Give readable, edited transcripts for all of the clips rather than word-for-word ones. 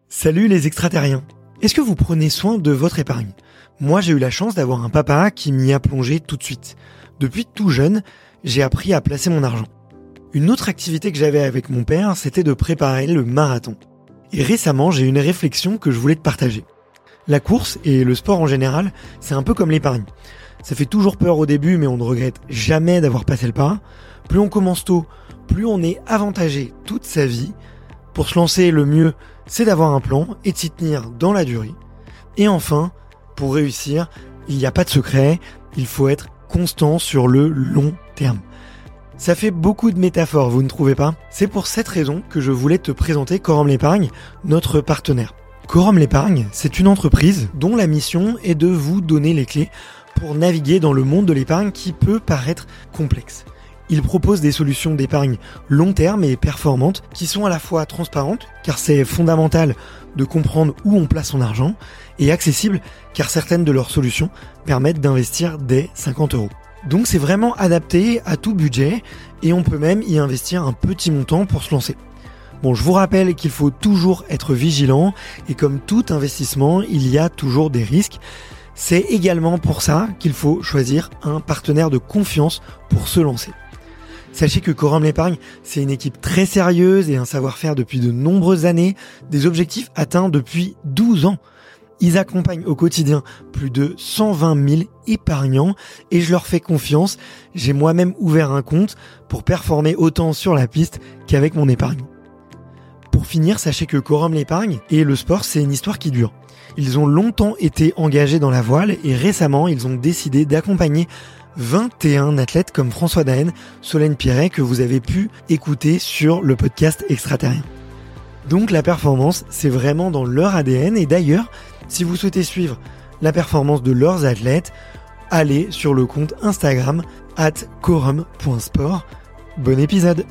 Salut les extraterriens. Est-ce que vous prenez soin de votre épargne ? Moi, j'ai eu la chance d'avoir un papa qui m'y a plongé tout de suite. Depuis tout jeune, j'ai appris à placer mon argent. Une autre activité que j'avais avec mon père, c'était de préparer le marathon. Et récemment, j'ai eu une réflexion que je voulais te partager. La course et le sport en général, c'est un peu comme l'épargne. Ça fait toujours peur au début, mais on ne regrette jamais d'avoir passé le pas. Plus on commence tôt, plus on est avantagé toute sa vie. Pour se lancer, le mieux, c'est d'avoir un plan et de s'y tenir dans la durée. Et enfin, pour réussir, il n'y a pas de secret, il faut être constant sur le long terme. Ça fait beaucoup de métaphores, vous ne trouvez pas ? C'est pour cette raison que je voulais te présenter Quorum l'Épargne, notre partenaire. Quorum l'Épargne, c'est une entreprise dont la mission est de vous donner les clés pour naviguer dans le monde de l'épargne qui peut paraître complexe. Il propose des solutions d'épargne long terme et performantes qui sont à la fois transparentes, car c'est fondamental de comprendre où on place son argent, et accessibles, car certaines de leurs solutions permettent d'investir dès 50 €. Donc c'est vraiment adapté à tout budget, et on peut même y investir un petit montant pour se lancer. Bon, je vous rappelle qu'il faut toujours être vigilant, et comme tout investissement, il y a toujours des risques. C'est également pour ça qu'il faut choisir un partenaire de confiance pour se lancer. Sachez que Quorum l'Épargne, c'est une équipe très sérieuse et un savoir-faire depuis de nombreuses années, des objectifs atteints depuis 12 ans. Ils accompagnent au quotidien plus de 120 000 épargnants et je leur fais confiance. J'ai moi-même ouvert un compte pour performer autant sur la piste qu'avec mon épargne. Pour finir, sachez que Quorum l'Épargne et le sport, c'est une histoire qui dure. Ils ont longtemps été engagés dans la voile et récemment, ils ont décidé d'accompagner 21 athlètes comme François Daen, Solène Pierret que vous avez pu écouter sur le podcast Extraterrien. Donc la performance, c'est vraiment dans leur ADN et d'ailleurs, si vous souhaitez suivre la performance de leurs athlètes, allez sur le compte Instagram @quorum.sport. Bon épisode.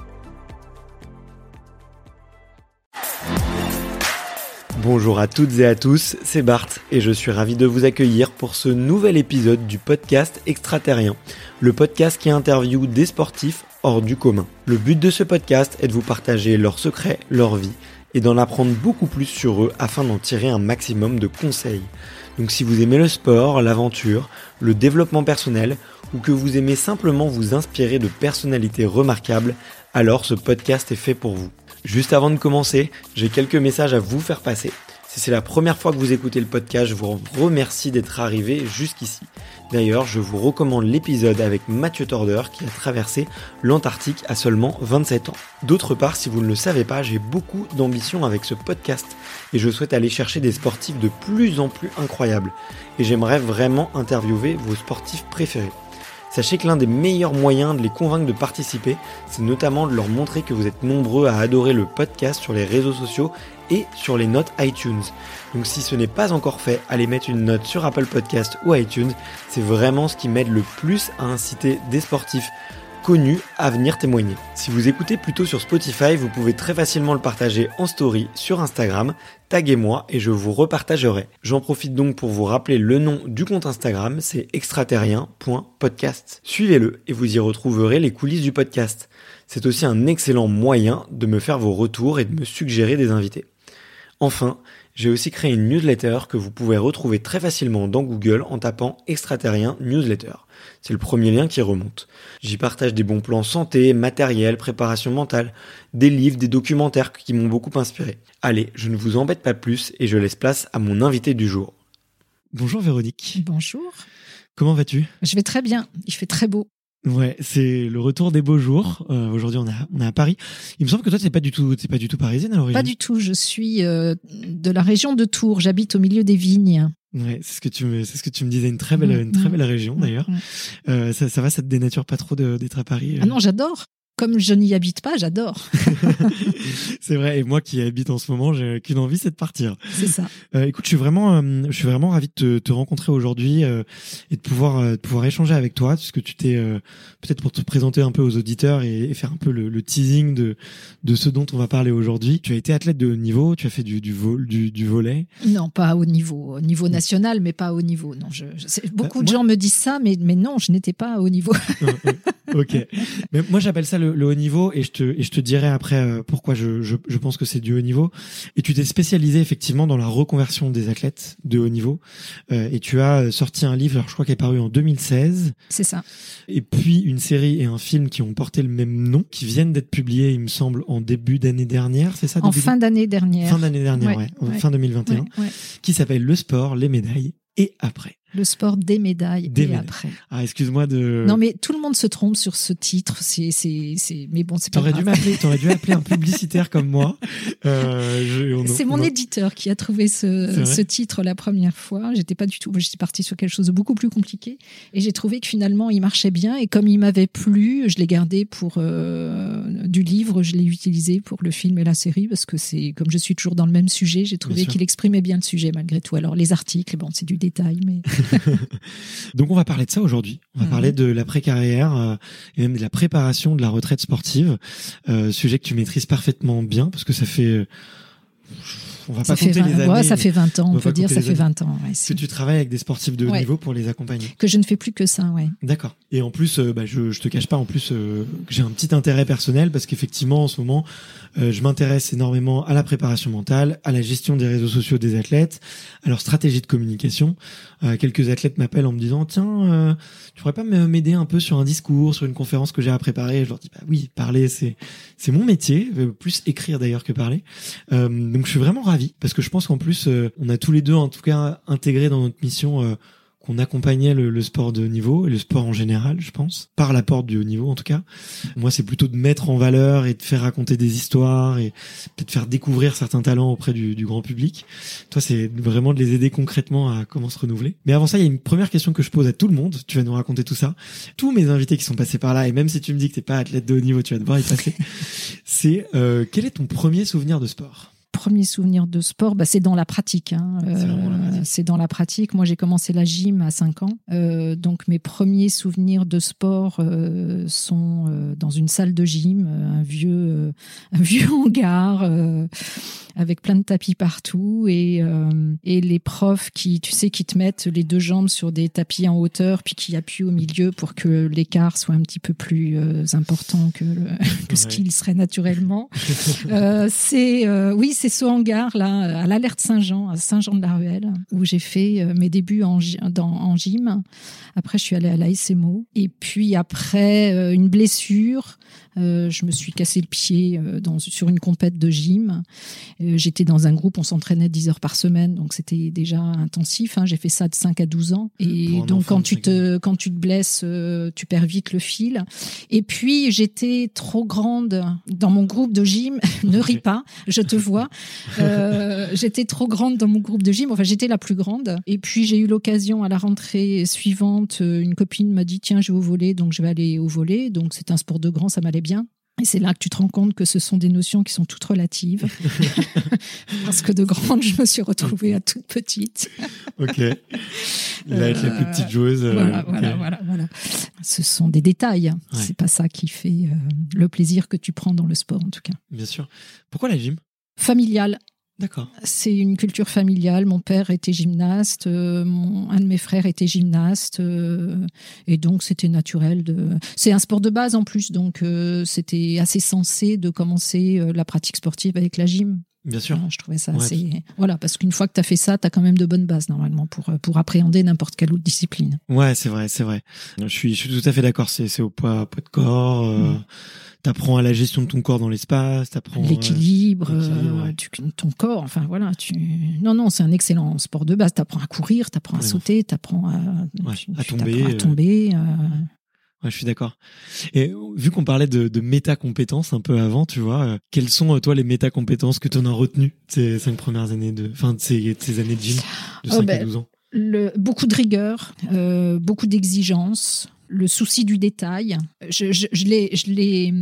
Bonjour à toutes et à tous, c'est Bart et je suis ravi de vous accueillir pour ce nouvel épisode du podcast Extraterrien, le podcast qui interviewe des sportifs hors du commun. Le but de ce podcast est de vous partager leurs secrets, leur vie et d'en apprendre beaucoup plus sur eux afin d'en tirer un maximum de conseils. Donc si vous aimez le sport, l'aventure, le développement personnel ou que vous aimez simplement vous inspirer de personnalités remarquables, alors ce podcast est fait pour vous. Juste avant de commencer, j'ai quelques messages à vous faire passer. Si c'est la première fois que vous écoutez le podcast, je vous remercie d'être arrivé jusqu'ici. D'ailleurs, je vous recommande l'épisode avec Mathieu Torder qui a traversé l'Antarctique à seulement 27 ans. D'autre part, si vous ne le savez pas, j'ai beaucoup d'ambition avec ce podcast et je souhaite aller chercher des sportifs de plus en plus incroyables. Et j'aimerais vraiment interviewer vos sportifs préférés. Sachez que l'un des meilleurs moyens de les convaincre de participer, c'est notamment de leur montrer que vous êtes nombreux à adorer le podcast sur les réseaux sociaux et sur les notes iTunes. Donc si ce n'est pas encore fait, allez mettre une note sur Apple Podcast ou iTunes. C'est vraiment ce qui m'aide le plus à inciter des sportifs connus à venir témoigner. Si vous écoutez plutôt sur Spotify, vous pouvez très facilement le partager en story sur Instagram, taguez-moi et je vous repartagerai. J'en profite donc pour vous rappeler le nom du compte Instagram, c'est extraterrien.podcast. Suivez-le et vous y retrouverez les coulisses du podcast. C'est aussi un excellent moyen de me faire vos retours et de me suggérer des invités. Enfin, j'ai aussi créé une newsletter que vous pouvez retrouver très facilement dans Google en tapant Extraterrien Newsletter. C'est le premier lien qui remonte. J'y partage des bons plans santé, matériel, préparation mentale, des livres, des documentaires qui m'ont beaucoup inspiré. Allez, je ne vous embête pas plus et je laisse place à mon invité du jour. Bonjour Véronique. Bonjour. Comment vas-tu ? Je vais très bien, il fait très beau. Ouais, c'est le retour des beaux jours. Aujourd'hui, on est à Paris. Il me semble que toi, t'es pas du tout parisienne à l'origine. Pas du tout. Je suis de la région de Tours. J'habite au milieu des vignes. Ouais, c'est ce que tu me disais. Une très belle région d'ailleurs. Ça va, ça te dénature pas trop d'être à Paris Ah non, j'adore. Comme je n'y habite pas, j'adore. C'est vrai. Et moi qui habite en ce moment, j'ai qu'une envie, c'est de partir. C'est ça. Écoute, je suis vraiment ravi de te rencontrer aujourd'hui et de pouvoir échanger avec toi, puisque tu t'es peut-être pour te présenter un peu aux auditeurs et faire un peu le teasing de ce dont on va parler aujourd'hui. Tu as été athlète de haut niveau, tu as fait du volley. Non, pas au niveau national, mais pas au niveau. Non, beaucoup de gens me disent ça, mais non, je n'étais pas à haut niveau. Ok. Mais moi, j'appelle ça le haut niveau et je te dirai après pourquoi je pense que c'est du haut niveau. Et tu t'es spécialisé effectivement dans la reconversion des athlètes de haut niveau. Et tu as sorti un livre, alors je crois qu'il est paru en 2016. C'est ça. Et puis une série et un film qui ont porté le même nom, qui viennent d'être publiés, il me semble, en début d'année dernière, c'est ça? En fin d'année dernière. Fin d'année dernière, fin 2021. Qui s'appelle Le sport, les médailles et après. Le sport des médailles après. Ah, excuse-moi de... Non, mais tout le monde se trompe sur ce titre. Mais bon, c'est pas grave. T'aurais dû appeler un publicitaire comme moi. C'est mon éditeur qui a trouvé ce titre la première fois. J'étais partie sur quelque chose de beaucoup plus compliqué. Et j'ai trouvé que finalement, il marchait bien. Et comme il m'avait plu, je l'ai gardé pour du livre. Je l'ai utilisé pour le film et la série parce que comme je suis toujours dans le même sujet, j'ai trouvé qu'il exprimait bien le sujet malgré tout. Alors, les articles, bon, c'est du détail, mais... Donc on va parler de ça aujourd'hui. On va parler de l'après-carrière et même de la préparation de la retraite sportive, sujet que tu maîtrises parfaitement bien parce que ça fait... On va pas compter les années. Ouais, ça fait 20 ans, on peut dire, ça fait 20 ans. Ouais, que tu travailles avec des sportifs de haut niveau pour les accompagner. Que je ne fais plus que ça, ouais. D'accord. Et en plus, je te cache pas, en plus, que j'ai un petit intérêt personnel parce qu'effectivement, en ce moment, je m'intéresse énormément à la préparation mentale, à la gestion des réseaux sociaux des athlètes, à leur stratégie de communication. Quelques athlètes m'appellent en me disant, tiens, tu pourrais pas m'aider un peu sur un discours, sur une conférence que j'ai à préparer? Et je leur dis, bah oui, parler, c'est mon métier, plus écrire d'ailleurs que parler. Donc je suis vraiment ravi parce que je pense qu'en plus, on a tous les deux en tout cas intégré dans notre mission qu'on accompagnait le sport de haut niveau et le sport en général, je pense, par la porte du haut niveau en tout cas. Moi, c'est plutôt de mettre en valeur et de faire raconter des histoires et peut-être faire découvrir certains talents auprès du grand public. Toi, c'est vraiment de les aider concrètement à comment se renouveler. Mais avant ça, il y a une première question que je pose à tout le monde. Tu vas nous raconter tout ça. Tous mes invités qui sont passés par là, et même si tu me dis que t'es pas athlète de haut niveau, tu vas devoir y passer. C'est quel est ton premier souvenir de sport? Premier souvenir de sport, c'est dans la pratique. C'est dans la pratique. Moi, j'ai commencé la gym à 5 ans. Donc, mes premiers souvenirs de sport sont dans une salle de gym, un vieux hangar avec plein de tapis partout et les profs qui te mettent les deux jambes sur des tapis en hauteur puis qui appuient au milieu pour que l'écart soit un petit peu plus important que ce qu'il serait naturellement. C'est ce hangar là à l'Alerte Saint-Jean, à Saint-Jean-de-la-Ruelle, où j'ai fait mes débuts en gym. Après, je suis allée à la SMO. Et puis après, une blessure, je me suis cassé le pied sur une compète de gym. J'étais dans un groupe, on s'entraînait 10 heures par semaine, donc c'était déjà intensif. J'ai fait ça de 5 à 12 ans. Et donc, quand tu te blesses, tu perds vite le fil. Et puis, j'étais trop grande dans mon groupe de gym. Ne ris pas, je te vois. J'étais trop grande dans mon groupe de gym. Enfin, j'étais la plus grande. Et puis, j'ai eu l'occasion à la rentrée suivante. Une copine m'a dit, tiens, je vais au volley, donc je vais aller au volley. Donc, c'est un sport de grand, ça m'allait bien. Et c'est là que tu te rends compte que ce sont des notions qui sont toutes relatives. Parce que de grande, je me suis retrouvée à toute petite. Ok. Il va être la plus petite joueuse. Voilà. Ce sont des détails. Ouais. C'est pas ça qui fait le plaisir que tu prends dans le sport, en tout cas. Bien sûr. Pourquoi la gym? Familiale. D'accord. C'est une culture familiale. Mon père était gymnaste, un de mes frères était gymnaste, et donc c'était naturel. C'est un sport de base en plus, donc c'était assez sensé de commencer la pratique sportive avec la gym. Bien sûr. Je trouvais ça assez... Voilà, parce qu'une fois que tu as fait ça, tu as quand même de bonnes bases normalement pour appréhender n'importe quelle autre discipline. Ouais, c'est vrai. Je suis tout à fait d'accord. C'est au poids de corps. T'apprends à la gestion de ton corps dans l'espace, t'apprends l'équilibre, ton corps. Enfin voilà, Non, c'est un excellent sport de base. T'apprends à courir, t'apprends à sauter, t'apprends à tomber. Ouais, je suis d'accord. Et vu qu'on parlait de méta-compétences un peu avant, tu vois, quelles sont, toi, les méta-compétences que tu en as retenues ces 5 premières années de ces années de gym de 5 à 12 ans? Beaucoup de rigueur, beaucoup d'exigence, le souci du détail. Je l'ai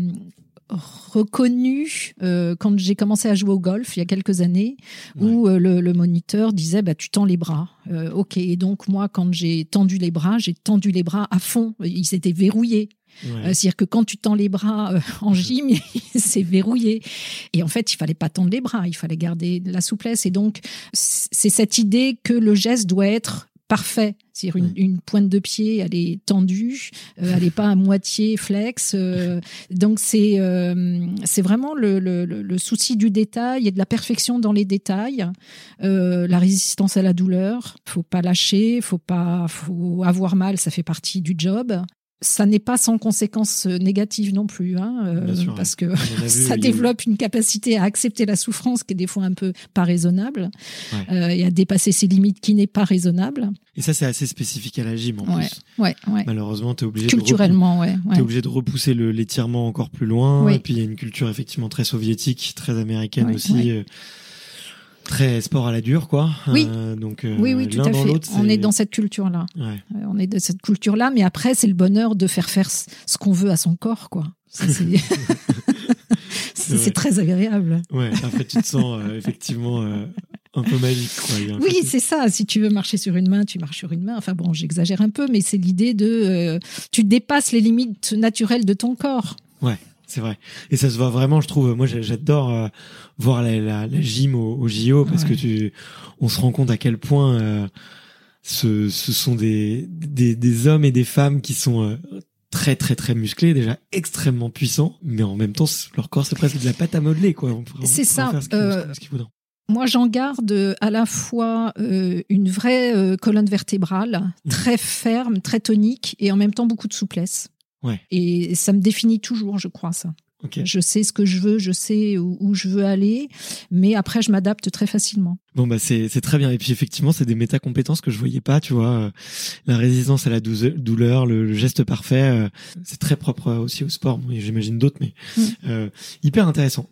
reconnu quand j'ai commencé à jouer au golf il y a quelques années, où le moniteur disait tu tends les bras. Ok, et donc moi quand j'ai tendu les bras à fond, ils étaient verrouillés. Ouais. C'est-à-dire que quand tu tends les bras en gym, c'est verrouillé. Et en fait, il fallait pas tendre les bras, il fallait garder de la souplesse. Et donc, c'est cette idée que le geste doit être parfait. C'est-à-dire une pointe de pied, elle est tendue, elle n'est pas à moitié flex. Donc c'est vraiment le souci du détail et de la perfection dans les détails. La résistance à la douleur, faut pas lâcher, faut avoir mal, ça fait partie du job. Ça n'est pas sans conséquences négatives non plus, sûr, parce que ça développe une capacité à accepter la souffrance qui est des fois un peu pas raisonnable, et à dépasser ses limites qui n'est pas raisonnable. Et ça, c'est assez spécifique à la gym en plus. Ouais. Malheureusement, t'es obligé culturellement, t'es obligé de repousser l'étirement encore plus loin. Et puis il y a une culture effectivement très soviétique, très américaine aussi. Très sport à la dure, quoi. Oui, donc, oui, tout à fait. On est dans cette culture-là. On est de cette culture-là, mais après, c'est le bonheur de faire ce qu'on veut à son corps, quoi. Ça, c'est très agréable. Ouais, après, tu te sens effectivement un peu magique, quoi. Oui, c'est ça. Si tu veux marcher sur une main, tu marches sur une main. Enfin bon, j'exagère un peu, mais c'est l'idée de... tu dépasses les limites naturelles de ton corps. Ouais. C'est vrai. Et ça se voit vraiment, je trouve. Moi, j'adore voir la gym au JO parce que on se rend compte à quel point ce sont des hommes et des femmes qui sont très très très musclés, déjà extrêmement puissants, mais en même temps, leur corps c'est presque de la pâte à modeler, quoi. C'est ça. Ce qu'il faudra. Moi, j'en garde à la fois une vraie colonne vertébrale, très ferme, très tonique, et en même temps beaucoup de souplesse. Ouais. Et ça me définit toujours, je crois, ça. Okay. Je sais ce que je veux, je sais où je veux aller, mais après, je m'adapte très facilement. Bon, bah, c'est très bien. Et puis, effectivement, c'est des métacompétences que je voyais pas, tu vois. La résistance à la douleur, le geste parfait, c'est très propre aussi au sport. Bon, j'imagine d'autres, mais hyper intéressant.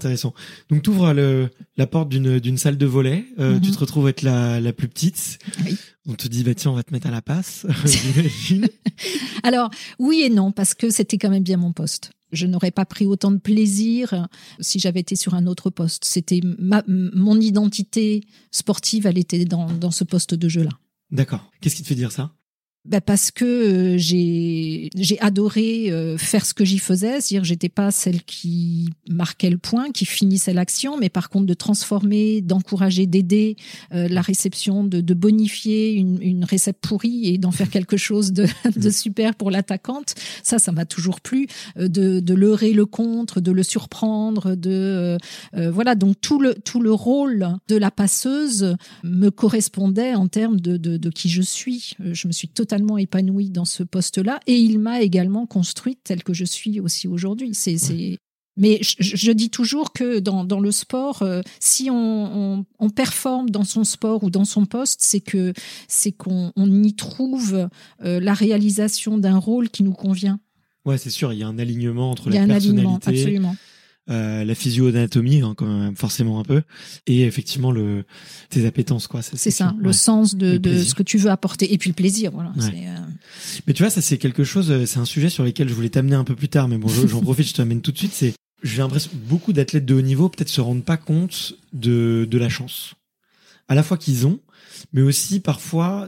Donc, t'ouvres la porte d'une salle de volley, tu te retrouves être la plus petite. Oui. On te dit, bah tiens, on va te mettre à la passe, j'imagine. Alors, oui et non, parce que c'était quand même bien mon poste. Je n'aurais pas pris autant de plaisir si j'avais été sur un autre poste. C'était mon identité sportive, elle était dans ce poste de jeu-là. D'accord. Qu'est-ce qui te fait dire ça ? Parce que j'ai adoré faire ce que j'y faisais, c'est-à-dire que j'étais pas celle qui marquait le point, qui finissait l'action, mais par contre de transformer, d'encourager, d'aider la réception, de bonifier une recette pourrie et d'en faire quelque chose de super pour l'attaquante. Ça m'a toujours plu, de leurrer le contre, de le surprendre, voilà. Donc tout le rôle de la passeuse me correspondait en termes de qui je suis. Je me suis totalement épanouie dans ce poste-là et il m'a également construite telle que je suis aussi aujourd'hui. Mais je dis toujours que dans le sport, si on performe dans son sport ou dans son poste, c'est qu'on y trouve la réalisation d'un rôle qui nous convient. Ouais, c'est sûr, il y a un alignement entre la personnalité, absolument. La physio-anatomie, quand même, forcément un peu, et effectivement tes appétences, quoi. C'est ça, le sens de ce que tu veux apporter, et puis le plaisir, voilà. Ouais. Mais tu vois, ça c'est quelque chose, c'est un sujet sur lequel je voulais t'amener un peu plus tard, mais bon, j'en profite, je t'amène tout de suite. J'ai l'impression que beaucoup d'athlètes de haut niveau peut-être se rendent pas compte de la chance, à la fois qu'ils ont, mais aussi parfois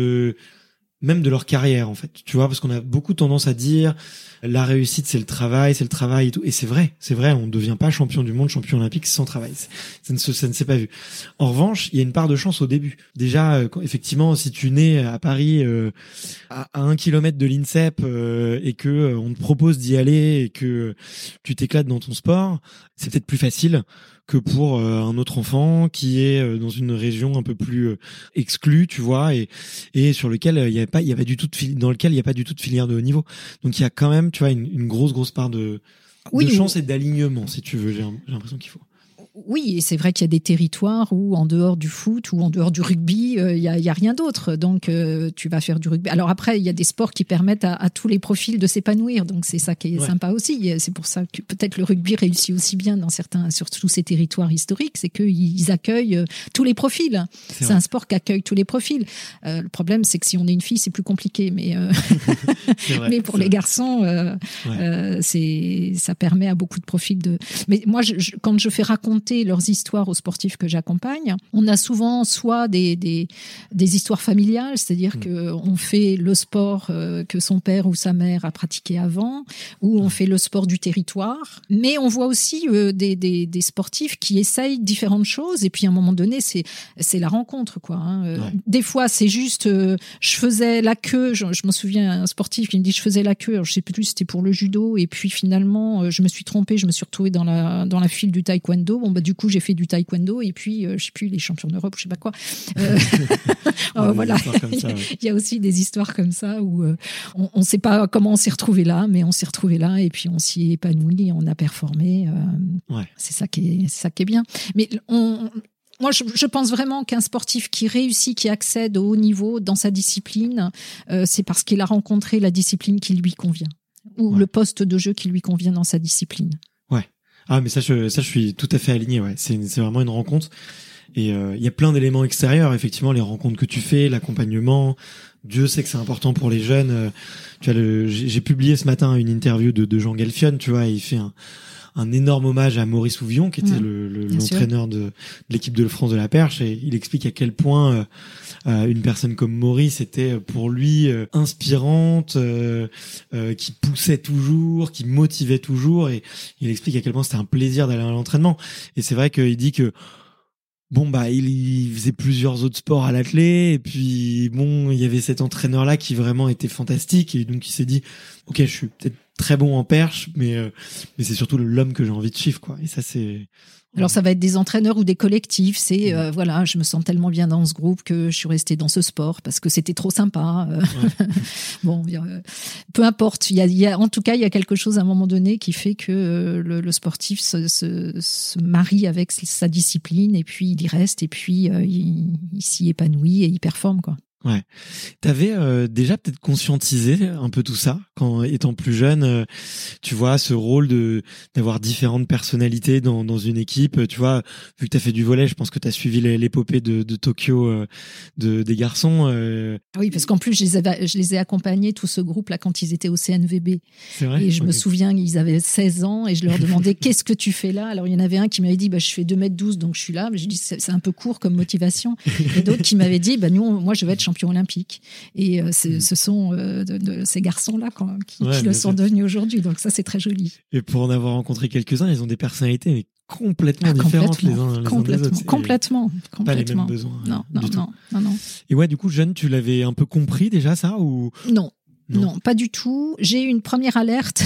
même de leur carrière, en fait. Tu vois, parce qu'on a beaucoup tendance à dire la réussite, c'est le travail et tout. Et c'est vrai, on ne devient pas champion du monde, champion olympique sans travail. Ça ne s'est pas vu. En revanche, il y a une part de chance au début. Déjà, effectivement, si tu nais à Paris, à 1 kilomètre de l'INSEP, et que on te propose d'y aller et que tu t'éclates dans ton sport, c'est peut-être plus facile que pour un autre enfant qui est dans une région un peu plus exclue, tu vois, et sur lequel il y a pas du tout dans lequel il y a pas du tout de filière de haut niveau. Donc il y a quand même, tu vois, une grosse part de chance et d'alignement, si tu veux. J'ai l'impression qu'il faut. Oui, et c'est vrai qu'il y a des territoires où, en dehors du foot ou en dehors du rugby, il y a rien d'autre. Donc, tu vas faire du rugby. Alors après, il y a des sports qui permettent à tous les profils de s'épanouir. Donc, c'est ça qui est sympa aussi. C'est pour ça que peut-être le rugby réussit aussi bien sur tous ces territoires historiques. C'est qu'ils accueillent tous les profils. C'est un sport qui accueille tous les profils. Le problème, c'est que si on est une fille, c'est plus compliqué. Mais, mais pour les garçons, ça permet à beaucoup de profils de... Mais moi, quand je fais raconter raconter leurs histoires aux sportifs que j'accompagne. On a souvent soit des histoires familiales, c'est-à-dire que on fait le sport que son père ou sa mère a pratiqué avant, ou on fait le sport du territoire. Mais on voit aussi des sportifs qui essayent différentes choses. Et puis à un moment donné, c'est la rencontre, quoi. Des fois, c'est juste, je faisais la queue. Je me souviens un sportif qui me dit je faisais la queue. Alors, je sais plus, c'était pour le judo. Et puis finalement, je me suis trompée. Je me suis retrouvée dans la file du taekwondo. Bon, bah du coup, j'ai fait du taekwondo. Et puis, je sais plus, les champions d'Europe, je sais pas quoi. Voilà. Il y a aussi des histoires comme ça où on sait pas comment on s'est retrouvé là, mais on s'est retrouvé là et puis on s'y est épanoui, on a performé. C'est ça qui est bien. Mais moi, je pense vraiment qu'un sportif qui réussit, qui accède au haut niveau dans sa discipline, c'est parce qu'il a rencontré la discipline qui lui convient ou le poste de jeu qui lui convient dans sa discipline. Ouais. Ah, mais ça, je suis tout à fait aligné. Ouais. C'est vraiment une rencontre. Et il y a plein d'éléments extérieurs, effectivement, les rencontres que tu fais, l'accompagnement. Dieu sait que c'est important pour les jeunes. Tu vois, j'ai publié ce matin une interview de Jean Galfion, tu vois, et il fait un énorme hommage à Maurice Ouvion, qui était l'entraîneur de l'équipe de France de la perche, et il explique à quel point une personne comme Maurice était pour lui inspirante, qui poussait toujours, qui motivait toujours, et il explique à quel point c'était un plaisir d'aller à l'entraînement. Et c'est vrai qu'il dit que bon, bah, il faisait plusieurs autres sports à l'athlé, et puis bon, il y avait cet entraîneur-là qui vraiment était fantastique, et donc il s'est dit, ok, je suis peut-être très bon en perche, mais c'est surtout l'homme que j'ai envie de suivre, quoi. Et ça, c'est... Alors ça va être des entraîneurs ou des collectifs, c'est voilà, je me sens tellement bien dans ce groupe que je suis restée dans ce sport parce que c'était trop sympa. Bon, peu importe, en tout cas, il y a quelque chose à un moment donné qui fait que le sportif se marie avec sa discipline et puis il y reste et puis il s'y épanouit et il performe, quoi. Ouais. T'avais déjà peut-être conscientisé un peu tout ça quand étant plus jeune, tu vois, ce rôle d'avoir différentes personnalités dans une équipe, tu vois, vu que t'as fait du volley, je pense que t'as suivi l'épopée de Tokyo des garçons. Oui, parce qu'en plus je les ai accompagnés tout ce groupe là quand ils étaient au CNVB. C'est vrai. Et je me souviens qu'ils avaient 16 ans et je leur demandais qu'est-ce que tu fais là. Alors il y en avait un qui m'avait dit bah je fais 2m12 donc je suis là. Je dis c'est un peu court comme motivation. Et d'autres qui m'avaient dit bah moi je vais être champion olympique. Et ce sont ces garçons-là qui le sont devenus aujourd'hui. Donc ça, c'est très joli. Et pour en avoir rencontré quelques-uns, ils ont des personnalités mais complètement différentes les uns des autres. Complètement. Pas les mêmes besoins. Non. Et ouais, du coup, jeune, tu l'avais un peu compris déjà ça ou... Non, pas du tout. J'ai eu une première alerte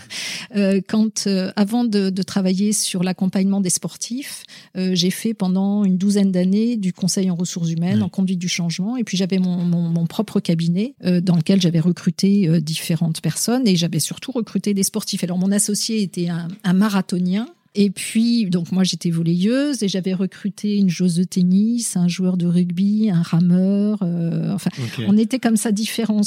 avant de travailler sur l'accompagnement des sportifs, j'ai fait pendant une 12aine d'années du conseil en ressources humaines, en conduite du changement, et puis j'avais mon propre cabinet dans lequel j'avais recruté différentes personnes et j'avais surtout recruté des sportifs. Alors mon associé était un marathonien. Et puis, donc moi j'étais volleyeuse et j'avais recruté une joueuse de tennis, un joueur de rugby, un rameur. On était comme ça différents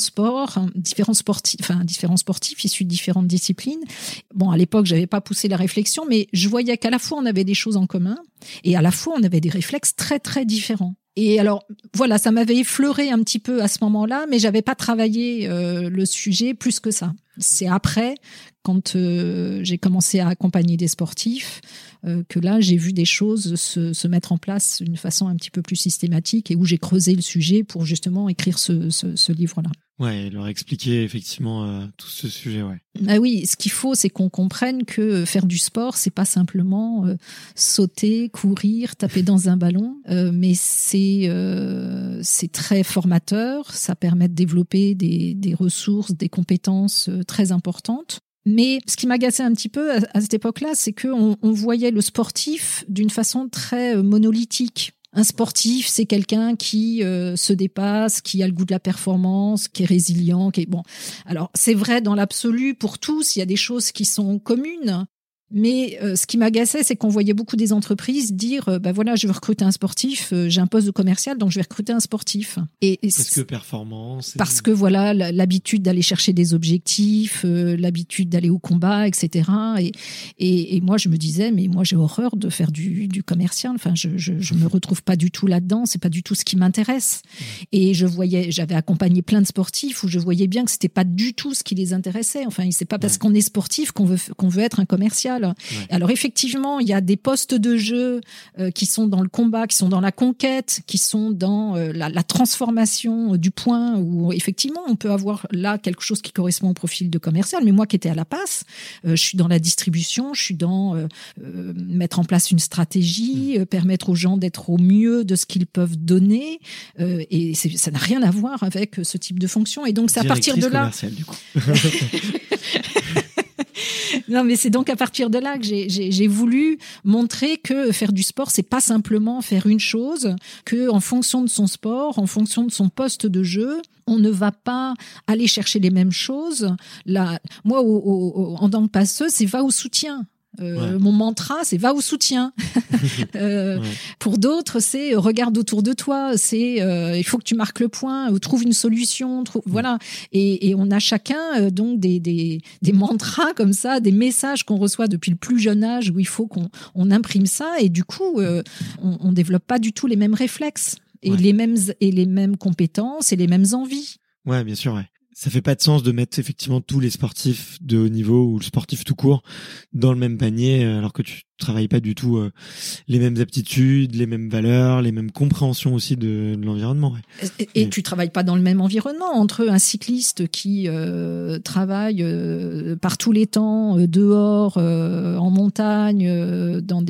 sportifs issus de différentes disciplines. Bon, à l'époque, j'avais pas poussé la réflexion, mais je voyais qu'à la fois on avait des choses en commun et à la fois on avait des réflexes très très différents. Et alors, voilà, ça m'avait effleuré un petit peu à ce moment-là, mais j'avais pas travaillé le sujet plus que ça. C'est après, quand j'ai commencé à accompagner des sportifs, que là, j'ai vu des choses se mettre en place d'une façon un petit peu plus systématique et où j'ai creusé le sujet pour justement écrire ce livre-là. Ouais, leur expliquer effectivement tout ce sujet, ouais. Ah oui, ce qu'il faut, c'est qu'on comprenne que faire du sport, c'est pas simplement sauter, courir, taper dans un ballon, mais c'est très formateur. Ça permet de développer des ressources, des compétences très importantes. Mais ce qui m'agaçait un petit peu à cette époque-là, c'est qu'on voyait le sportif d'une façon très monolithique. Un sportif, c'est quelqu'un qui se dépasse, qui a le goût de la performance, qui est résilient, qui est bon. Alors, c'est vrai dans l'absolu pour tous, il y a des choses qui sont communes. Mais ce qui m'agaçait, c'est qu'on voyait beaucoup des entreprises dire bah voilà, je veux recruter un sportif, j'ai un poste de commercial, donc je vais recruter un sportif. Et parce que performance. Parce que voilà, l'habitude d'aller chercher des objectifs, l'habitude d'aller au combat, etc. Et moi, je me disais, mais moi, j'ai horreur de faire du commercial. Enfin, je me retrouve pas du tout là-dedans. C'est pas du tout ce qui m'intéresse. Et j'avais accompagné plein de sportifs où je voyais bien que c'était pas du tout ce qui les intéressait. Enfin, c'est pas parce qu'on est sportif qu'on veut être un commercial. commercial. Ouais. Alors effectivement, il y a des postes de jeu qui sont dans le combat, qui sont dans la conquête, qui sont dans la transformation du point, où effectivement on peut avoir là quelque chose qui correspond au profil de commercial. Mais moi qui étais à la passe, je suis dans la distribution, je suis dans mettre en place une stratégie, permettre aux gens d'être au mieux de ce qu'ils peuvent donner, et ça n'a rien à voir avec ce type de fonction. Et donc c'est à partir de là. Du coup. Non, mais c'est donc à partir de là que j'ai voulu montrer que faire du sport, c'est pas simplement faire une chose, que en fonction de son sport, en fonction de son poste de jeu, on ne va pas aller chercher les mêmes choses. Là, moi, en tant que passeuse, c'est va au soutien. Mon mantra, c'est va au soutien. Pour d'autres, c'est regarde autour de toi. C'est il faut que tu marques le point, ou trouve une solution. Voilà. Et on a chacun donc des mantras comme ça, des messages qu'on reçoit depuis le plus jeune âge, où il faut qu'on imprime ça. Et du coup, on développe pas du tout les mêmes réflexes et les mêmes compétences et les mêmes envies. Ouais, bien sûr. Ouais. Ça fait pas de sens de mettre effectivement tous les sportifs de haut niveau ou le sportif tout court dans le même panier, alors que tu travailles pas du tout les mêmes aptitudes, les mêmes valeurs, les mêmes compréhensions aussi de l'environnement. Ouais. Et tu travailles pas dans le même environnement. Entre un cycliste qui travaille par tous les temps dehors, en montagne, dans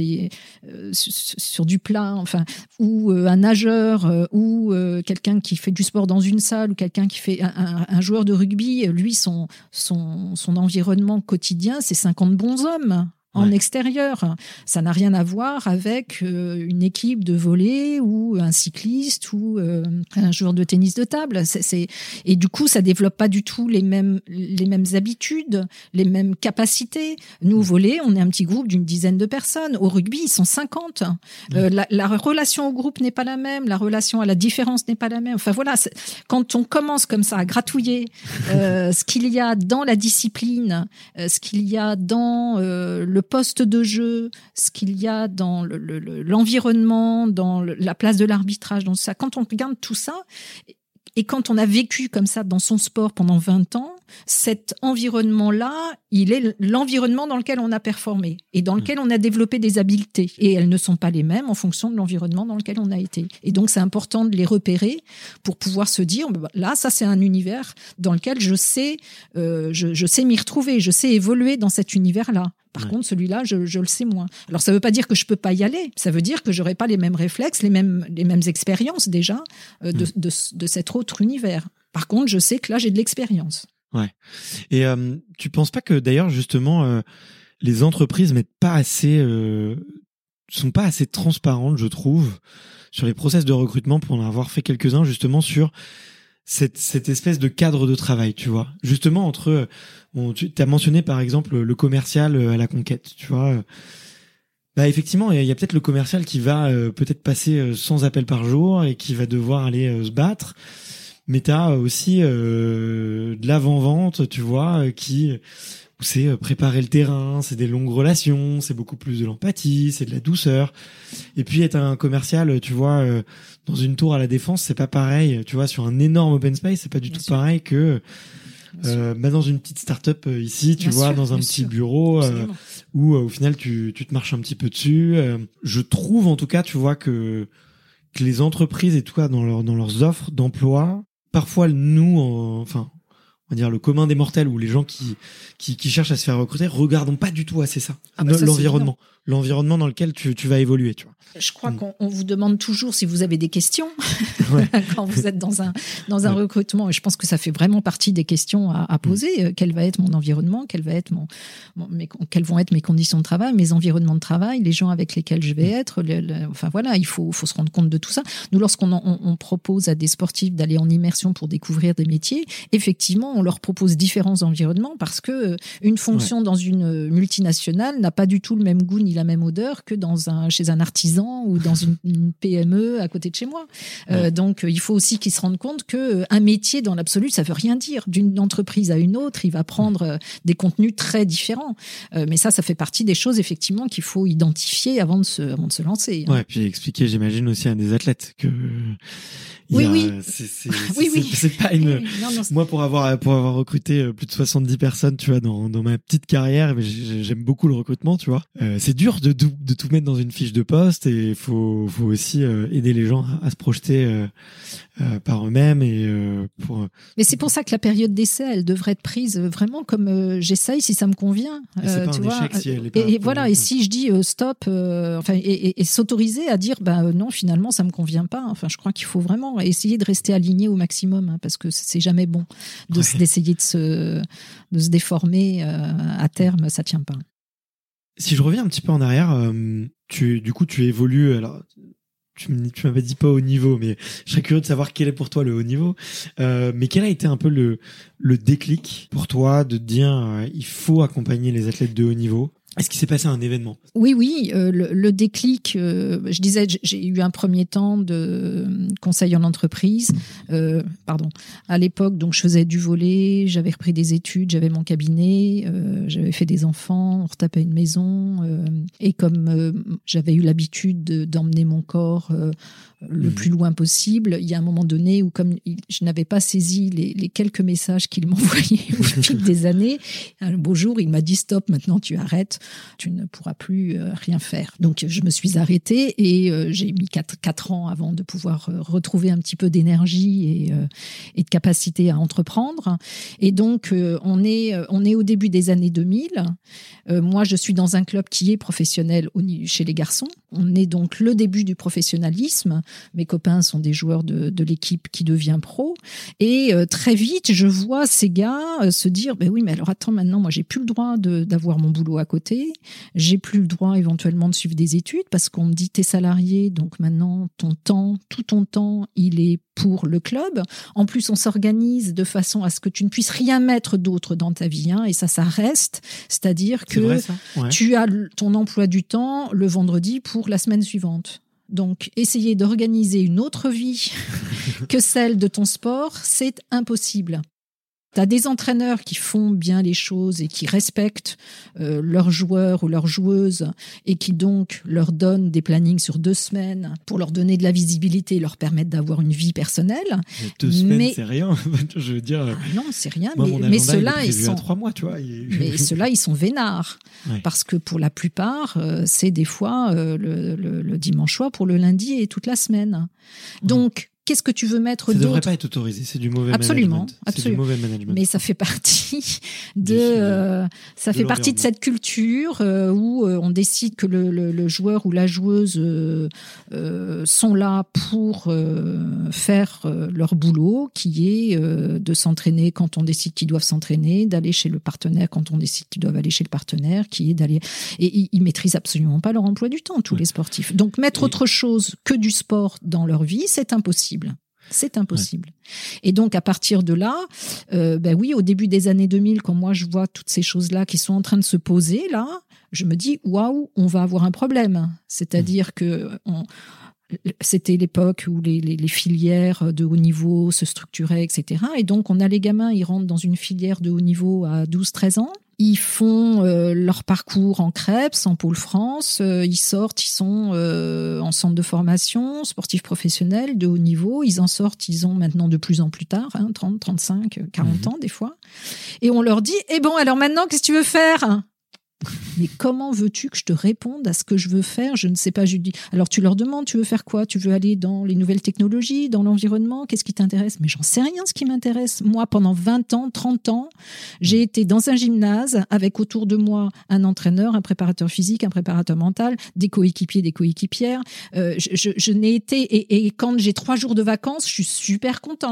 sur du plat, enfin, ou un nageur, ou quelqu'un qui fait du sport dans une salle, ou quelqu'un qui fait un joueur de rugby, lui son environnement quotidien, c'est 50 bons hommes en extérieur. Ça n'a rien à voir avec une équipe de volley ou un cycliste ou un joueur de tennis de table. Et du coup, ça développe pas du tout les mêmes habitudes, les mêmes capacités. Nous, au volley, on est un petit groupe d'une dizaine de personnes. Au rugby, ils sont 50. La relation au groupe n'est pas la même, la relation à la différence n'est pas la même. Enfin voilà, quand on commence comme ça à gratouiller ce qu'il y a dans la discipline, ce qu'il y a dans le poste de jeu, ce qu'il y a dans l'environnement, dans la place de l'arbitrage, dans ça. Quand on regarde tout ça, et quand on a vécu comme ça dans son sport pendant 20 ans, cet environnement-là, il est l'environnement dans lequel on a performé et dans lequel on a développé des habiletés. Et elles ne sont pas les mêmes en fonction de l'environnement dans lequel on a été. Et donc, c'est important de les repérer pour pouvoir se dire, là, ça, c'est un univers dans lequel je sais m'y retrouver, je sais évoluer dans cet univers-là. Par contre, celui-là, je le sais moins. Alors, ça ne veut pas dire que je peux pas y aller. Ça veut dire que j'aurai pas les mêmes réflexes, les mêmes expériences déjà de cet autre univers. Par contre, je sais que là, j'ai de l'expérience. Ouais. Et tu penses pas que d'ailleurs justement les entreprises sont pas assez transparentes, je trouve, sur les process de recrutement, pour en avoir fait quelques-uns justement sur cette espèce de cadre de travail, tu vois. Justement entre tu as mentionné par exemple le commercial à la conquête, tu vois. Bah effectivement, il y a peut-être le commercial qui va peut-être passer 100 appels par jour et qui va devoir aller se battre. Mais t'as aussi de l'avant-vente, tu vois, où c'est préparer le terrain, c'est des longues relations, c'est beaucoup plus de l'empathie, c'est de la douceur. Et puis être un commercial, tu vois, dans une tour à la Défense, c'est pas pareil. Tu vois, sur un énorme open space, c'est pas du tout pareil que dans une petite start-up ici, tu vois, dans un petit bureau où au final tu te marches un petit peu dessus. Je trouve en tout cas, tu vois, que les entreprises et tout cas dans leurs offres d'emploi, parfois nous, on va dire le commun des mortels ou les gens qui cherchent à se faire recruter, regardons pas du tout assez ça. L'environnement dans lequel tu vas évoluer, tu vois. Je crois qu'on vous demande toujours si vous avez des questions quand vous êtes dans un recrutement. Et je pense que ça fait vraiment partie des questions à poser. Quel va être mon environnement? Quelles vont être mes conditions de travail, mes environnements de travail, les gens avec lesquels je vais être? Enfin voilà, il faut se rendre compte de tout ça. Nous, lorsqu'on propose à des sportifs d'aller en immersion pour découvrir des métiers, effectivement, on leur propose différents environnements parce que une fonction dans une multinationale n'a pas du tout le même goût ni ni la même odeur que chez un artisan ou dans une PME à côté de chez moi. Donc, il faut aussi qu'ils se rendent compte qu'un métier, dans l'absolu, ça veut rien dire. D'une entreprise à une autre, il va prendre des contenus très différents. Mais ça fait partie des choses, effectivement, qu'il faut identifier avant de se lancer. Ouais, puis expliquer, j'imagine, aussi à des athlètes que... Oui. C'est pas une... Non. Moi, pour avoir recruté plus de 70 personnes, tu vois, dans ma petite carrière, j'aime beaucoup le recrutement, tu vois. C'est dur de tout mettre dans une fiche de poste et il faut aussi aider les gens à se projeter par eux-mêmes Mais c'est pour ça que la période d'essai, elle devrait être prise vraiment comme j'essaye si ça me convient. C'est pas tu un vois. échec si elle est pas et voilà. Et si je dis stop, et s'autoriser à dire non, finalement ça me convient pas. Enfin, je crois qu'il faut vraiment essayer de rester aligné au maximum, parce que c'est jamais bon d'essayer de se déformer à terme, ça tient pas. Si je reviens un petit peu en arrière, tu évolues. Alors, tu m'avais dit pas haut niveau, mais je serais curieux de savoir quel est pour toi le haut niveau. Mais quel a été un peu le déclic pour toi de te dire il faut accompagner les athlètes de haut niveau? Est-ce qu'il s'est passé un événement? Oui, le déclic, je disais, j'ai eu un premier temps de conseil en entreprise, à l'époque, donc je faisais du volley, j'avais repris des études, j'avais mon cabinet, j'avais fait des enfants, on retapait une maison, et comme j'avais eu l'habitude d'emmener mon corps le plus loin possible, il y a un moment donné où, comme je n'avais pas saisi les quelques messages qu'il m'envoyait au fil des années, un beau jour, il m'a dit stop, maintenant tu arrêtes, tu ne pourras plus rien faire. Donc je me suis arrêtée et j'ai mis 4 ans avant de pouvoir retrouver un petit peu d'énergie et de capacité à entreprendre. Et donc on est au début des années 2000. Moi, je suis dans un club qui est professionnel chez les garçons. On est donc le début du professionnalisme. Mes copains sont des joueurs de l'équipe qui devient pro. Et très vite, je vois ces gars se dire oui, mais alors attends, maintenant, moi, j'ai plus le droit d'avoir mon boulot à côté. J'ai plus le droit éventuellement de suivre des études parce qu'on me dit t'es salarié, donc maintenant, tout ton temps, il est pour le club. En plus, on s'organise de façon à ce que tu ne puisses rien mettre d'autre dans ta vie, et ça reste. C'est-à-dire que tu as ton emploi du temps le vendredi pour la semaine suivante. Donc, essayer d'organiser une autre vie que celle de ton sport, c'est impossible. Tu as des entraîneurs qui font bien les choses et qui respectent leurs joueurs ou leurs joueuses et qui donc leur donnent des plannings sur 2 semaines pour leur donner de la visibilité et leur permettre d'avoir une vie personnelle. 2 semaines, c'est rien. Je veux dire. Non, c'est rien. Moi, mais ceux-là, ils sont à 3 mois, tu vois. Mais ceux-là, ils sont vénards parce que pour la plupart, c'est des fois le dimanche soir pour le lundi et toute la semaine. Donc qu'est-ce que tu veux mettre d'autre ? Ça ne devrait pas être autorisé, c'est du mauvais management. Absolument. C'est du mauvais management. Mais ça fait partie de cette culture où on décide que le joueur ou la joueuse sont là pour faire leur boulot, qui est de s'entraîner quand on décide qu'ils doivent s'entraîner, d'aller chez le partenaire quand on décide qu'ils doivent aller chez le partenaire, qui est d'aller... Et ils maîtrisent absolument pas leur emploi du temps, tous les sportifs. Donc mettre autre chose que du sport dans leur vie, c'est impossible. C'est impossible. Et donc, à partir de là, au début des années 2000, quand moi je vois toutes ces choses-là qui sont en train de se poser, là, je me dis, waouh, on va avoir un problème. C'est-à-dire que c'était l'époque où les filières de haut niveau se structuraient, etc. Et donc, on a les gamins, ils rentrent dans une filière de haut niveau à 12-13 ans. Ils font leur parcours en Krebs, en Pôle France. Ils sortent, ils sont en centre de formation, sportifs professionnels de haut niveau. Ils en sortent, ils ont maintenant de plus en plus tard, 30, 35, 40 ans des fois. Et on leur dit, alors maintenant, qu'est-ce que tu veux faire ? Mais comment veux-tu que je te réponde à ce que je veux faire ? Je ne sais pas, je dis. Alors tu leur demandes, tu veux faire quoi ? Tu veux aller dans les nouvelles technologies, dans l'environnement ? Qu'est-ce qui t'intéresse ? Mais j'en sais rien ce qui m'intéresse. Moi, pendant 20 ans, 30 ans, j'ai été dans un gymnase avec autour de moi un entraîneur, un préparateur physique, un préparateur mental, des coéquipiers, des coéquipières. Je n'ai été... Et quand j'ai 3 jours de vacances, je suis super content.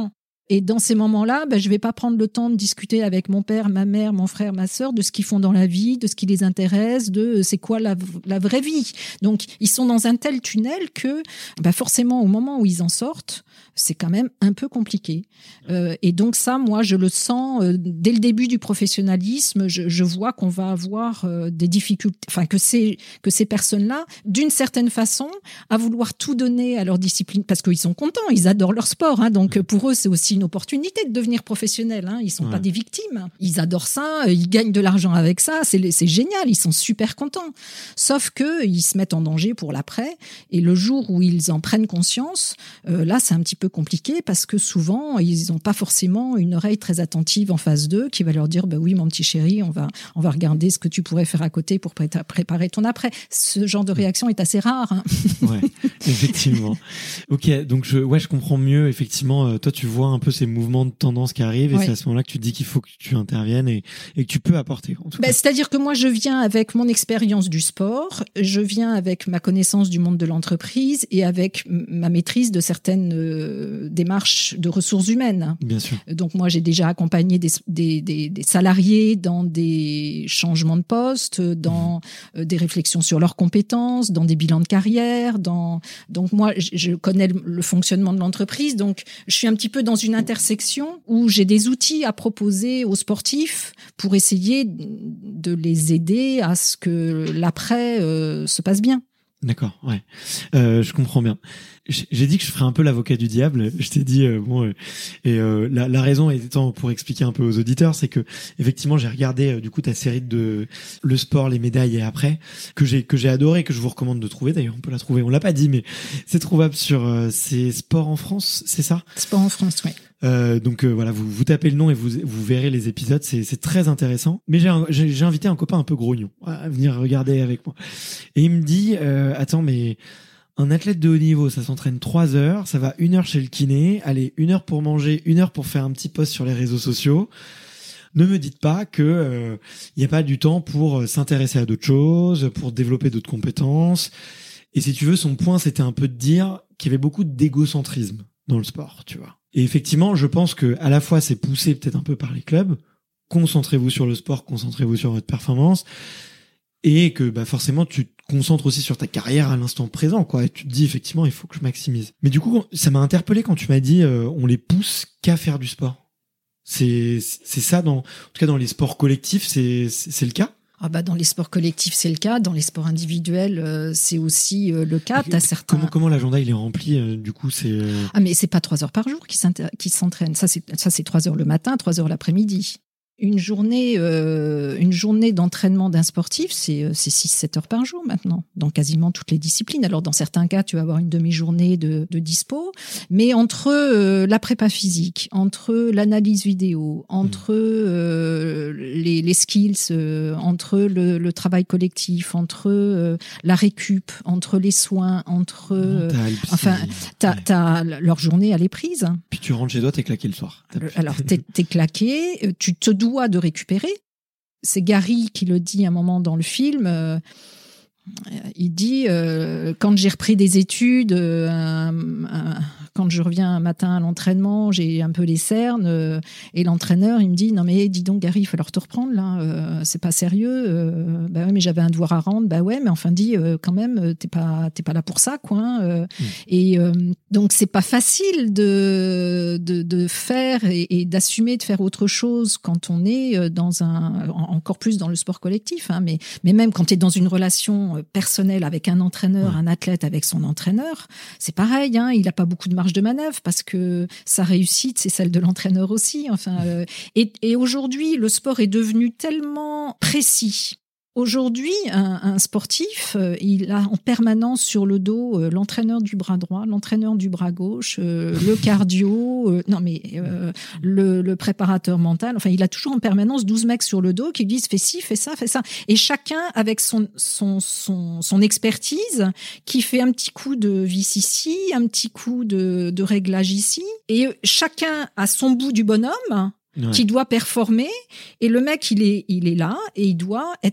Et dans ces moments-là, je vais pas prendre le temps de discuter avec mon père, ma mère, mon frère, ma sœur de ce qu'ils font dans la vie, de ce qui les intéresse, de c'est quoi la vraie vie. Donc, ils sont dans un tel tunnel que, forcément, au moment où ils en sortent, c'est quand même un peu compliqué. Et donc ça, moi, je le sens dès le début du professionnalisme. Je vois qu'on va avoir des difficultés, enfin que ces personnes-là, d'une certaine façon, à vouloir tout donner à leur discipline, parce qu'ils sont contents, ils adorent leur sport. Donc pour eux, c'est aussi une opportunité de devenir professionnels. Ils sont pas des victimes. Ils adorent ça, ils gagnent de l'argent avec ça. C'est génial, ils sont super contents. Sauf que ils se mettent en danger pour l'après. Et le jour où ils en prennent conscience, là, c'est un petit peu compliqué parce que souvent, ils n'ont pas forcément une oreille très attentive en face d'eux qui va leur dire oui, mon petit chéri, on va regarder ce que tu pourrais faire à côté pour préparer ton après. Ce genre de réaction est assez rare. Ouais, effectivement. Ok, donc je comprends mieux. Effectivement, toi, tu vois un peu ces mouvements de tendance qui arrivent et c'est à ce moment-là que tu te dis qu'il faut que tu interviennes et que tu peux apporter. En tout cas. C'est-à-dire que moi, je viens avec mon expérience du sport, je viens avec ma connaissance du monde de l'entreprise et avec ma maîtrise de certaines démarches de ressources humaines. Bien sûr. Donc moi, j'ai déjà accompagné des salariés dans des changements de poste, dans des réflexions sur leurs compétences, dans des bilans de carrière. Donc moi, je connais le fonctionnement de l'entreprise. Donc je suis un petit peu dans une intersection où j'ai des outils à proposer aux sportifs pour essayer de les aider à ce que l'après se passe bien. D'accord, ouais. Je comprends bien. J'ai dit que je ferais un peu l'avocat du diable. Je t'ai dit la raison étant pour expliquer un peu aux auditeurs, c'est que effectivement j'ai regardé du coup ta série de le sport, les médailles et après que j'ai adoré, que je vous recommande de trouver. D'ailleurs, on peut la trouver. On l'a pas dit, mais c'est trouvable sur c'est Sport en France, c'est ça ? Sport en France, oui. Donc voilà, vous tapez le nom et vous verrez les épisodes, c'est très intéressant. Mais j'ai invité un copain un peu grognon à venir regarder avec moi. Et il me dit attends, mais un athlète de haut niveau, ça s'entraîne 3 heures, ça va 1 heure chez le kiné, allez, 1 heure pour manger, 1 heure pour faire un petit post sur les réseaux sociaux. Ne me dites pas que y a pas du temps pour s'intéresser à d'autres choses, pour développer d'autres compétences. Et si tu veux, son point, c'était un peu de dire qu'il y avait beaucoup d'égocentrisme dans le sport, tu vois. Et effectivement, je pense que à la fois c'est poussé peut-être un peu par les clubs. Concentrez-vous sur le sport, concentrez-vous sur votre performance, et que forcément tu te concentres aussi sur ta carrière à l'instant présent, quoi. Et tu te dis effectivement, il faut que je maximise. Mais du coup, ça m'a interpellé quand tu m'as dit on les pousse qu'à faire du sport. C'est ça en tout cas dans les sports collectifs, c'est le cas. Dans les sports collectifs, c'est le cas. Dans les sports individuels, c'est aussi le cas. T'as certains... Comment l'agenda il est rempli du coup c'est mais c'est pas 3 heures par jour qui s'entraînent. Ça c'est 3 heures le matin, 3 heures l'après-midi. Une journée d'entraînement d'un sportif, c'est 6-7 heures par jour maintenant, dans quasiment toutes les disciplines. Alors, dans certains cas, tu vas avoir une demi-journée de dispo, mais entre la prépa physique, entre l'analyse vidéo, entre les skills, entre le travail collectif, entre la récup, entre les soins, entre... leur journée, elle est prise. Puis tu rentres chez toi, t'es claqué le soir. Alors, t'es claqué, tu te dois de récupérer. C'est Gary qui le dit à un moment dans le film. Il dit quand j'ai repris des études, quand je reviens un matin à l'entraînement, j'ai un peu les cernes et l'entraîneur il me dit non mais dis donc Gary, il va falloir te reprendre là, c'est pas sérieux. Ouais, mais j'avais un devoir à rendre. Ouais, mais enfin dis quand même t'es pas là pour ça quoi. Et donc c'est pas facile de faire et d'assumer de faire autre chose quand on est encore plus dans le sport collectif. Mais même quand tu es dans une relation personnelle avec un entraîneur, un athlète avec son entraîneur, c'est pareil. Il a pas beaucoup de marge de manœuvre parce que sa réussite, c'est celle de l'entraîneur aussi. Et aujourd'hui, le sport est devenu tellement précis. Aujourd'hui, un sportif, il a en permanence sur le dos l'entraîneur du bras droit, l'entraîneur du bras gauche, le cardio, le préparateur mental. Enfin, il a toujours en permanence 12 mecs sur le dos qui lui disent fais ci, fais ça, fais ça. Et chacun avec son expertise qui fait un petit coup de vis ici, un petit coup de réglage ici. Et chacun a son bout du bonhomme qui doit performer. Et le mec, il est là et il doit être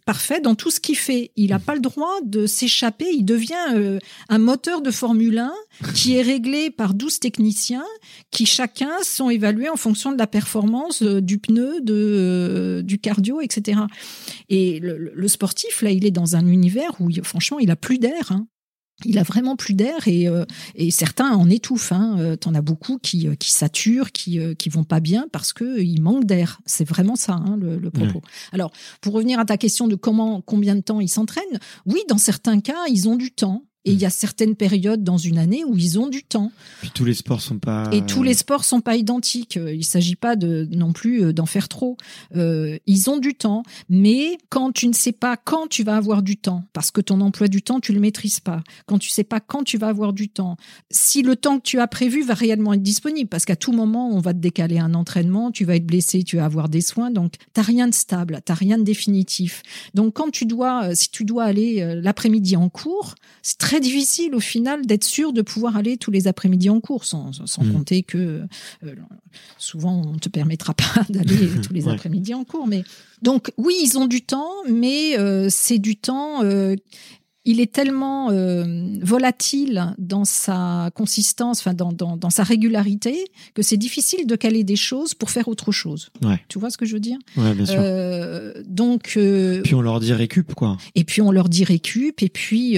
parfait dans tout ce qu'il fait. Il n'a pas le droit de s'échapper. Il devient un moteur de Formule 1 qui est réglé par 12 techniciens qui chacun sont évalués en fonction de la performance du pneu, du cardio, etc. Et le sportif, là, il est dans un univers où, franchement, il a plus d'air, hein. Il a vraiment plus d'air et certains en étouffent. Hein. T'en as beaucoup qui saturent, qui vont pas bien parce que il manque d'air. C'est vraiment ça, hein, le propos. Alors, pour revenir à ta question de combien de temps ils s'entraînent, oui, dans certains cas, ils ont du temps. Et il y a certaines périodes dans une année où ils ont du temps. Puis tous les sports sont pas... Et tous les sports sont pas identiques. Il s'agit pas non plus d'en faire trop. Ils ont du temps. Mais quand tu ne sais pas quand tu vas avoir du temps, parce que ton emploi du temps, tu le maîtrises pas. Quand tu sais pas quand tu vas avoir du temps, si le temps que tu as prévu va réellement être disponible, parce qu'à tout moment, on va te décaler un entraînement, tu vas être blessé, tu vas avoir des soins. Donc, t'as rien de stable, t'as rien de définitif. Donc, si tu dois aller l'après-midi en cours, c'est très difficile au final d'être sûr de pouvoir aller tous les après-midi en cours, sans compter que souvent on te permettra pas d'aller tous les après-midi en cours. Mais donc oui, ils ont du temps, mais c'est du temps. Il est tellement volatile dans sa consistance, enfin dans sa régularité, que c'est difficile de caler des choses pour faire autre chose. Ouais. Tu vois ce que je veux dire ? Ouais, bien sûr. Donc. Puis on leur dit récup, quoi. Et puis on leur dit récup, et puis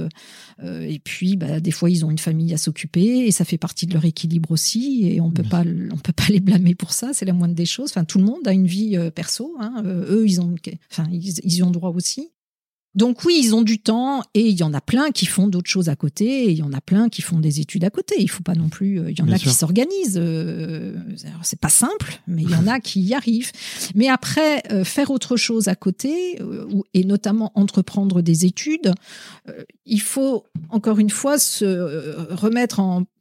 des fois ils ont une famille à s'occuper et ça fait partie de leur équilibre aussi, et on peut pas les blâmer pour ça, c'est la moindre des choses. Enfin, tout le monde a une vie perso, hein. Eux ils y ont droit aussi. Donc oui, ils ont du temps, et il y en a plein qui font d'autres choses à côté, et il y en a plein qui font des études à côté. Il faut pas non plus. Il y en a qui s'organisent. C'est pas simple, mais il y en a qui y arrivent. Mais après, faire autre chose à côté, et notamment entreprendre des études, il faut encore une fois se remettre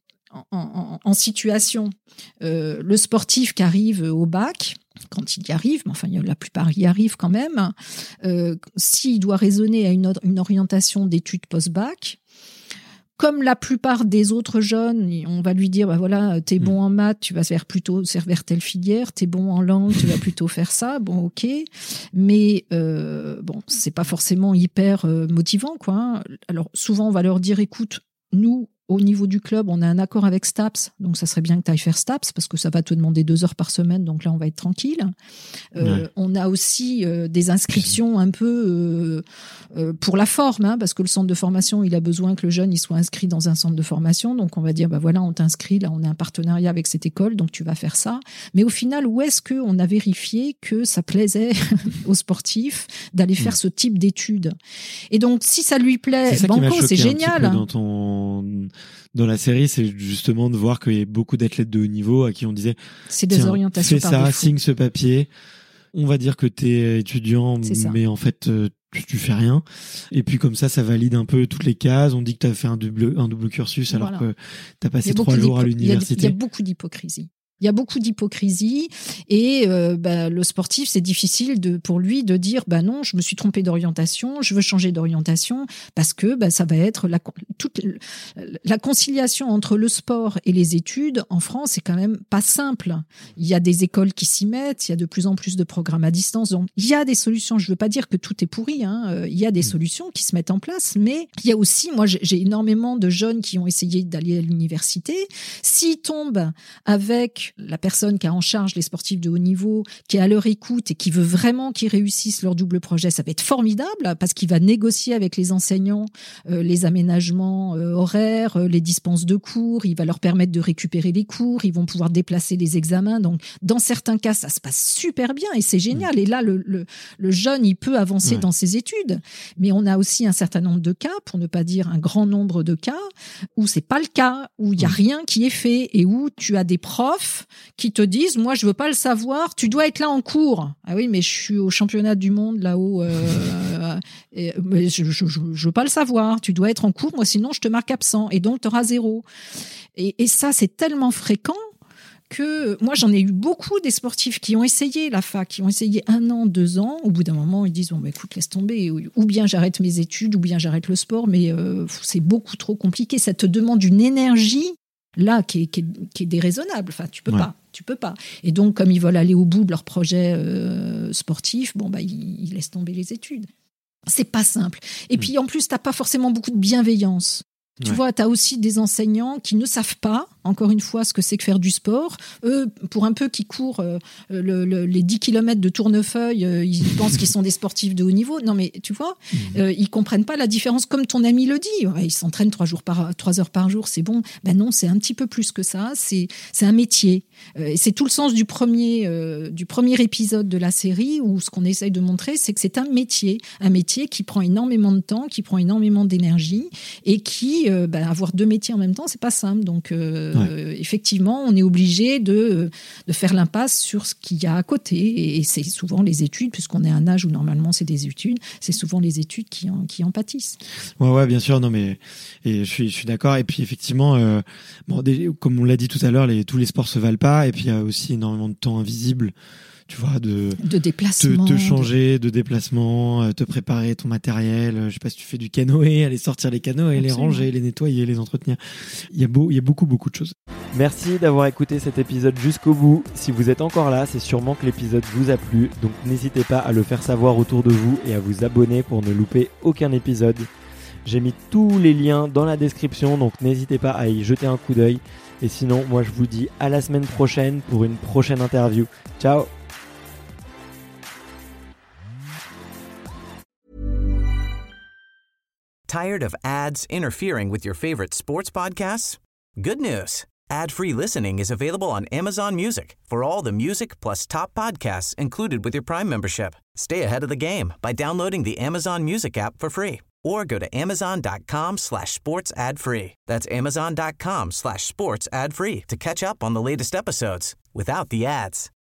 en situation. Le sportif qui arrive au bac, quand il y arrive, mais enfin la plupart y arrivent quand même, s'il doit raisonner à une orientation d'études post-bac, comme la plupart des autres jeunes, on va lui dire, voilà, t'es bon en maths, tu vas plutôt vers telle filière, t'es bon en langue, tu vas plutôt faire ça, bon, ok. Mais c'est pas forcément hyper motivant, quoi. Alors souvent, on va leur dire, écoute, nous, au niveau du club, on a un accord avec STAPS, donc ça serait bien que tu ailles faire STAPS, parce que ça va te demander 2 heures par semaine, donc là, on va être tranquille. On a aussi des inscriptions un peu pour la forme, hein, parce que le centre de formation, il a besoin que le jeune il soit inscrit dans un centre de formation, donc on va dire, voilà, on t'inscrit, là, on a un partenariat avec cette école, donc tu vas faire ça. Mais au final, où est-ce qu'on a vérifié que ça plaisait aux sportifs d'aller faire ce type d'études ? Et donc, si ça lui plaît, banco, c'est génial. Dans la série, c'est justement de voir qu'il y a beaucoup d'athlètes de haut niveau à qui on disait, c'est des orientations par défaut. Fais ça, signe ce papier. On va dire que t'es étudiant, mais en fait, tu fais rien. Et puis comme ça valide un peu toutes les cases. On dit que t'as fait un double cursus alors que t'as passé 3 jours à l'université. Il y a beaucoup d'hypocrisie. Il y a beaucoup d'hypocrisie, et le sportif, c'est difficile pour lui de dire non, je me suis trompé d'orientation, je veux changer d'orientation, parce que ça va être toute la conciliation entre le sport et les études en France, c'est quand même pas simple. Il y a des écoles qui s'y mettent, il y a de plus en plus de programmes à distance, donc il y a des solutions. Je veux pas dire que tout est pourri, hein. Il y a des solutions qui se mettent en place, mais il y a aussi, moi j'ai énormément de jeunes qui ont essayé d'aller à l'université. S'ils tombent avec la personne qui a en charge les sportifs de haut niveau, qui est à leur écoute et qui veut vraiment qu'ils réussissent leur double projet, ça va être formidable, parce qu'il va négocier avec les enseignants les aménagements horaires, les dispenses de cours, il va leur permettre de récupérer les cours, ils vont pouvoir déplacer les examens. Donc, dans certains cas, ça se passe super bien et c'est génial. Et là, le jeune, il peut avancer dans ses études. Mais on a aussi un certain nombre de cas, pour ne pas dire un grand nombre de cas, où c'est pas le cas, où il y a rien qui est fait et où tu as des profs qui te disent, moi je veux pas le savoir, tu dois être là en cours. Ah oui, mais je suis au championnat du monde là-haut, mais je veux pas le savoir, tu dois être en cours, moi sinon je te marque absent, et donc tu auras 0. Et ça, c'est tellement fréquent que moi j'en ai eu beaucoup des sportifs qui ont essayé la fac, qui ont essayé 1 an, 2 ans, au bout d'un moment ils disent, écoute, laisse tomber, ou bien j'arrête mes études, ou bien j'arrête le sport, mais c'est beaucoup trop compliqué, ça te demande une énergie là qui est déraisonnable. Enfin, tu peux pas. Et donc, comme ils veulent aller au bout de leur projet sportif, ils laissent tomber les études. C'est pas simple. Et puis en plus, t'as pas forcément beaucoup de bienveillance. Tu vois, tu as aussi des enseignants qui ne savent pas, encore une fois, ce que c'est que faire du sport. Eux, pour un peu qui courent les 10 km de tournefeuille, ils pensent qu'ils sont des sportifs de haut niveau. Non, mais tu vois, ils comprennent pas la différence. Comme ton ami le dit, ouais, ils s'entraînent 3 heures par jour, c'est bon. Ben non, c'est un petit peu plus que ça. C'est un métier. Et c'est tout le sens du premier épisode de la série, où ce qu'on essaye de montrer, c'est que c'est un métier qui prend énormément de temps, qui prend énormément d'énergie, et qui avoir 2 métiers en même temps, c'est pas simple. Donc, effectivement, on est obligé de faire l'impasse sur ce qu'il y a à côté. Et c'est souvent les études, puisqu'on est à un âge où normalement c'est des études, c'est souvent les études qui en pâtissent. Ouais, bien sûr. Non, mais et je suis d'accord. Et puis effectivement, comme on l'a dit tout à l'heure, tous les sports se valent pas. Et puis il y a aussi énormément de temps invisible. Tu vois, de déplacement, te changer, de déplacement, te préparer ton matériel. Je sais pas si tu fais du canoë, aller sortir les canoës, les ranger, les nettoyer, les entretenir. Il y a beaucoup de choses. Merci d'avoir écouté cet épisode jusqu'au bout. Si vous êtes encore là, c'est sûrement que l'épisode vous a plu. Donc n'hésitez pas à le faire savoir autour de vous et à vous abonner pour ne louper aucun épisode. J'ai mis tous les liens dans la description, donc n'hésitez pas à y jeter un coup d'œil. Et sinon, moi je vous dis à la semaine prochaine pour une prochaine interview. Ciao! Tired of ads interfering with your favorite sports podcasts? Good news. Ad-free listening is available on Amazon Music for all the music plus top podcasts included with your Prime membership. Stay ahead of the game by downloading the Amazon Music app for free or go to amazon.com/sports ad free. That's amazon.com/sports ad free to catch up on the latest episodes without the ads.